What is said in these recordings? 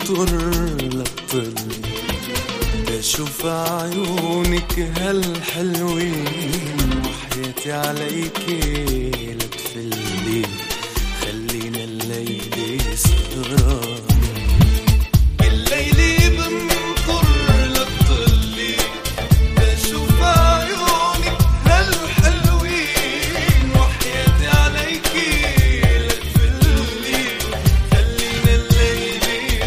بنطر للطل بشوف عيونك هالحلوين وحياتي عليكي لا تفلي خلينا الليلة سهرانين الليلة بنطر للطل بشوف عيونك هالحلوين وحياتي عليكي لا تفلي خلينا الليلة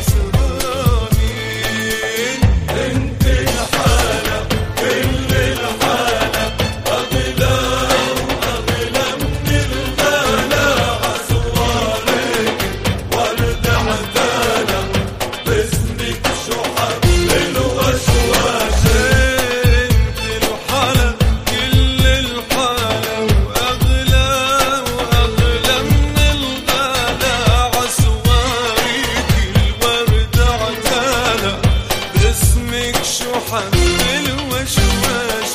سهرانين انت الحالة كل الحالة أغلى وأغلى من الغلا عزوارك ورد عتالة باسمك شو حبل وشواش انت الحالة كل الحالة وأغلى وأغلى من الغلا عزوارك الورد عتالة باسمك شو حبل وشواش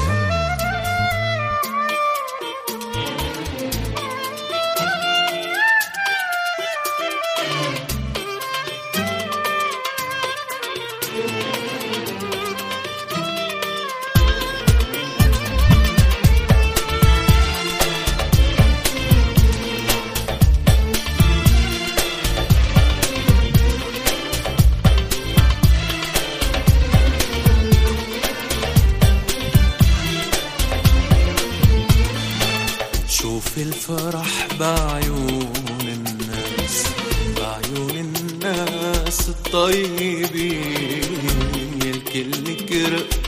شوف الفرح بعيون الناس بعيون الناس الطيبين الكل كرق